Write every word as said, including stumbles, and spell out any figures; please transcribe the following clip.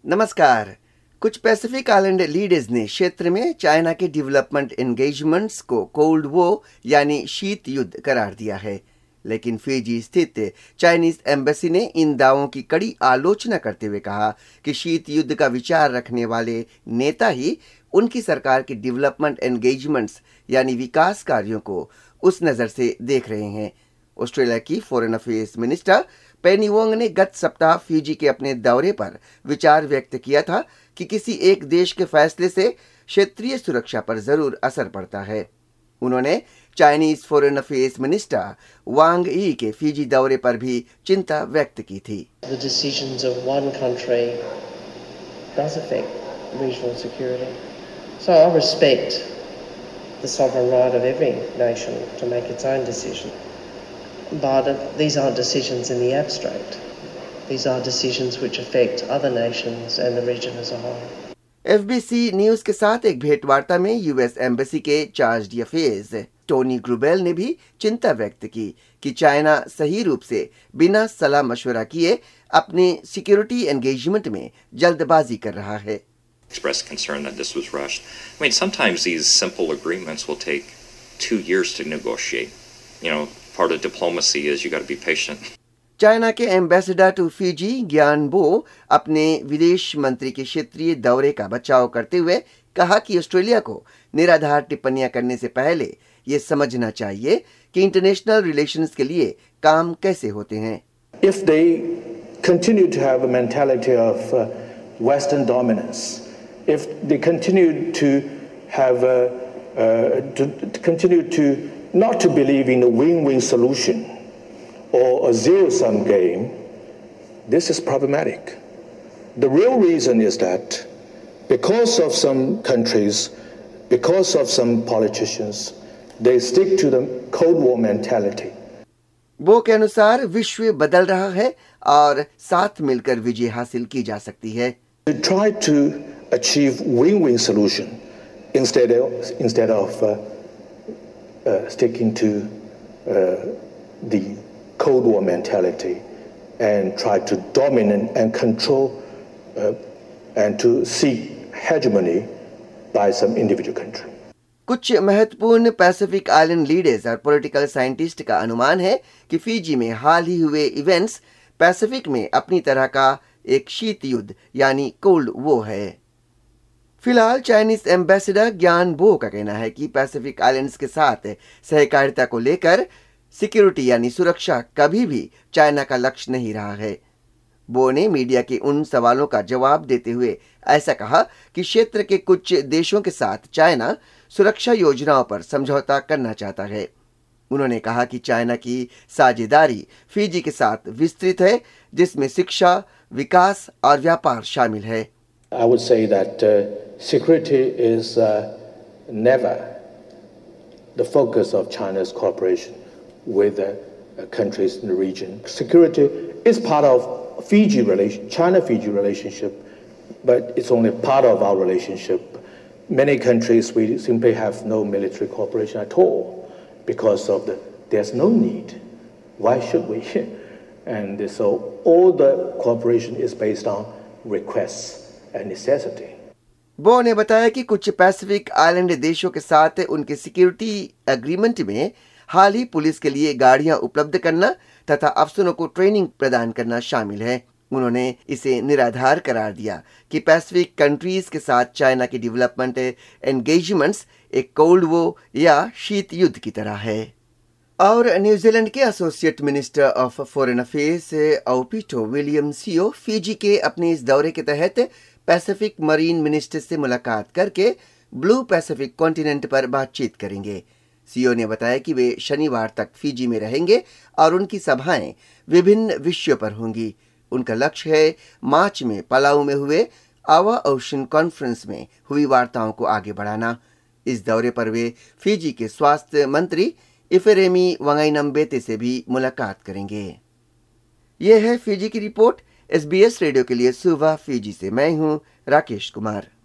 नमस्कार। कुछ Pacific island leaders ने क्षेत्र में चाइना के डेवलपमेंट एंगेजमेंट्स को कोल्ड वॉर यानी शीत युद्ध करार दिया है, लेकिन फिजी स्थित चाइनीज एम्बेसी ने इन दावों की कड़ी आलोचना करते हुए कहा कि शीत युद्ध का विचार रखने वाले नेता ही उनकी सरकार के डेवलपमेंट एंगेजमेंट्स यानी विकास कार्यों को उस नजर से देख रहे हैं। ऑस्ट्रेलिया की foreign affairs minister Penny Wong ने गत सप्ताह फिजी के अपने दौरे पर विचार व्यक्त किया था कि किसी एक देश के फैसले से क्षेत्रीय सुरक्षा पर जरूर असर पड़ता है। उन्होंने Chinese foreign affairs minister Wang Yi के फिजी दौरे पर भी चिंता व्यक्त की थी। The decisions of one country does affect regional security. So I respect the sovereign right of every nation to make its own decision. But these aren't decisions in the abstract. These are decisions which affect other nations and the region as a whole. F B C news के साथ एक भेंटवार्ता में US embassy के chargé d' affaires Tony Greubel ने भी चिंता व्यक्त की कि चाइना सही रूप से बिना सलाह मशवरा किए अपने सिक्योरिटी एंगेजमेंट में जल्दबाजी कर रहा है। Expressed concern that this was rushed. I mean, sometimes these simple agreements will take two years to negotiate. You know, part of diplomacy is you got to be patient. China के ambassador to Fiji Qian Bo अपने विदेश मंत्री के क्षेत्रीय दौरे का बचाव करते हुए कहा कि ऑस्ट्रेलिया को निराधार टिप्पणियां करने से पहले ये समझना चाहिए कि इंटरनेशनल रिलेशंस के लिए काम कैसे होते हैं। If they continue to have a mentality of uh, Western dominance, if they continue to have a, uh, to, to continue to not to believe in a win-win solution or a zero-sum game, this is problematic. The real reason is that because of some countries, because of some politicians, they stick to the Cold War mentality. वो के अनुसार विश्व बदल रहा है और साथ मिलकर विजय हासिल की जा सकती है। To try to achieve win-win solution instead of instead of uh, uh, sticking to uh, the Cold War mentality and try to dominate and control uh, and to seek hegemony by some individual country. कुछ महत्वपूर्ण Pacific island leaders और political scientist का अनुमान है कि Fiji में हाल ही हुए events Pacific में अपनी तरह का एक शीत युद्ध यानी कोल्ड वॉर है। फिलहाल चाइनीज एम्बेसडर ग्यान बो का कहना है कि पैसिफिक आइलैंड्स के साथ सहकारिता को लेकर सिक्योरिटी यानी सुरक्षा कभी भी चाइना का लक्ष्य नहीं रहा है। बो ने मीडिया के उन सवालों का जवाब देते हुए ऐसा कहा कि क्षेत्र के कुछ देशों के साथ चाइना सुरक्षा योजनाओं पर समझौता करना चाहता है। उन्होंने कहा कि चाइना की साझेदारी फिजी के साथ विस्तृत है, जिसमें शिक्षा, विकास और व्यापार शामिल है। I would say that uh, security is uh, never the focus of China's cooperation with uh, countries in the region. Security is part of Fiji relation, China-Fiji relationship, but it's only part of our relationship. Many countries we simply have no military cooperation at all because of the there's no need. Why should we? And so all the cooperation is based on requests and necessity. बो ने बताया कि कुछ Pacific island देशों के साथ उनके security agreement में हाल ही पुलिस के लिए गाड़ियां उपलब्ध करना तथा अफसरों को ट्रेनिंग प्रदान करना शामिल है। उन्होंने इसे निराधार करार दिया कि पैसिफिक कंट्रीज के साथ चाइना के डेवलपमेंट एंगेजमेंट्स एक कोल्ड वॉर या शीत युद्ध की तरह है। और न्यूजीलैंड के associate minister of foreign affairs Aupito William Sio Fiji के अपने इस दौरे के तहत पैसिफिक मरीन मिनिस्टर से मुलाकात करके ब्लू पैसिफिक कॉन्टिनेंट पर बातचीत करेंगे। सीओ ने बताया कि वे शनिवार तक फिजी में रहेंगे और उनकी सभाएं विभिन्न विषयों पर होंगी। उनका लक्ष्य है मार्च में पलाऊ में हुए आवा ओशन कॉन्फ्रेंस में हुई वार्ताओं को आगे बढ़ाना। इस दौरे पर वे फिजी के स्वास्थ्य मंत्री इफेरेमी वंगाइनम्बेते से भी मुलाकात करेंगे। यह है फिजी की report. S B S radio के लिए सुबह फिजी से मैं हूं राकेश कुमार।